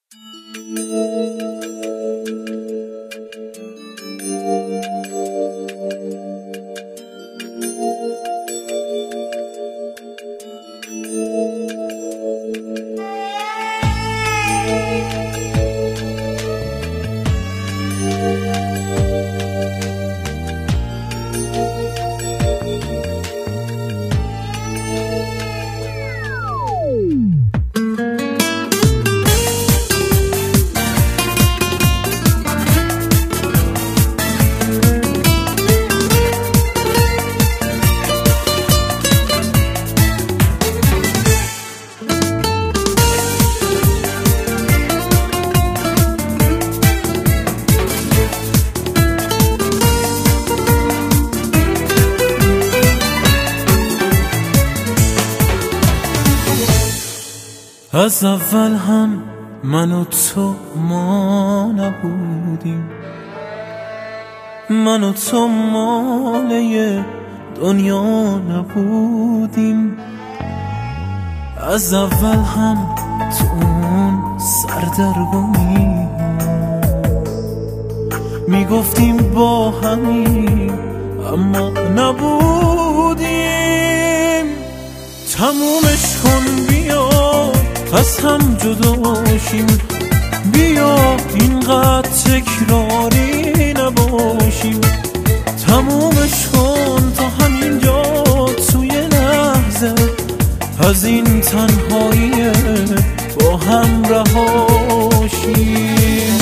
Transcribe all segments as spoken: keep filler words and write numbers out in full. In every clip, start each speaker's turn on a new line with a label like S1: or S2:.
S1: از اول هم من و تو ما نبودیم، من و تو ماله دنیا نبودیم. از اول هم تو اون سردرگمی میگفتیم با همیم اما نبودیم. تمومش کن بیا از هم جداشیم، بیا اینقدر تکراری نباشیم. تمومش کن تا همینجا توی لحظه از این تنهایی با هم رهاشیم.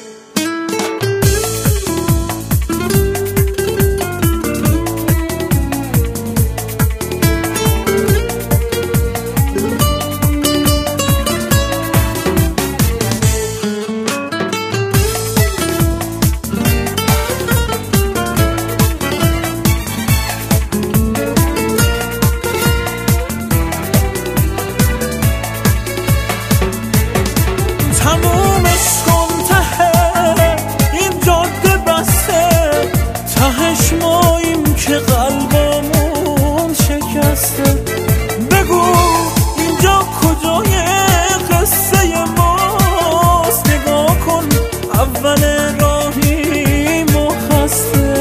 S1: تمومش کن ته این جاده بسته، تهش ماییم که قلبمون شکسته. بگو اینجا کجای قصه ماست، نگاه کن اول راهی مخسته.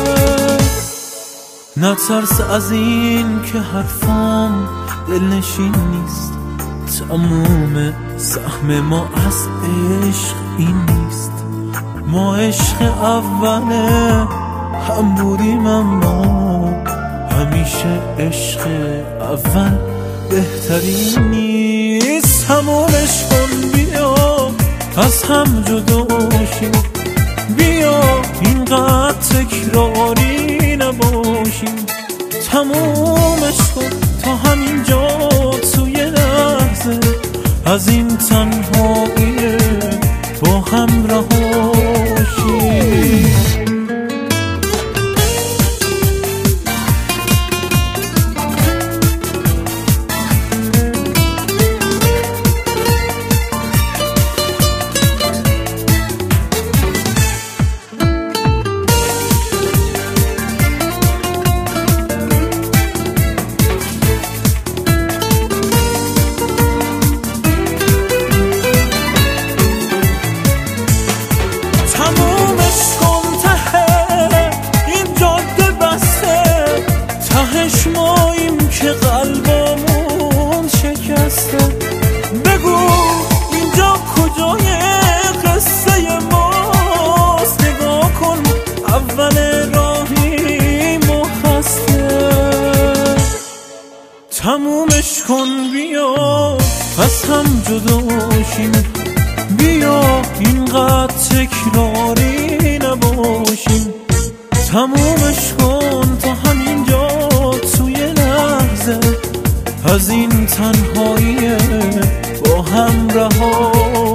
S1: نترس از این که حرفام دلنشین نیست، تموم سهم ما از عشق این نیست. ما عشق اوله هم بودیم اما همیشه عشق اول بهترین نیست. تمومش کن بیا از هم جداشیم، بیا اینقدر تکراری نباشیم. تمومش کن تا همینجا توی لحظه از این تنهایی با هم رهاشیم. که قلبمون شکسته. بگو اینجا کجای قصه ماست، نگاه کن اول راهی مخسته. تمومش کن بیا از هم جداشیم، بیا اینقدر تکراری نباشیم. تمومش کن تا همینجا توی لحظه از این تنهایی با هم رها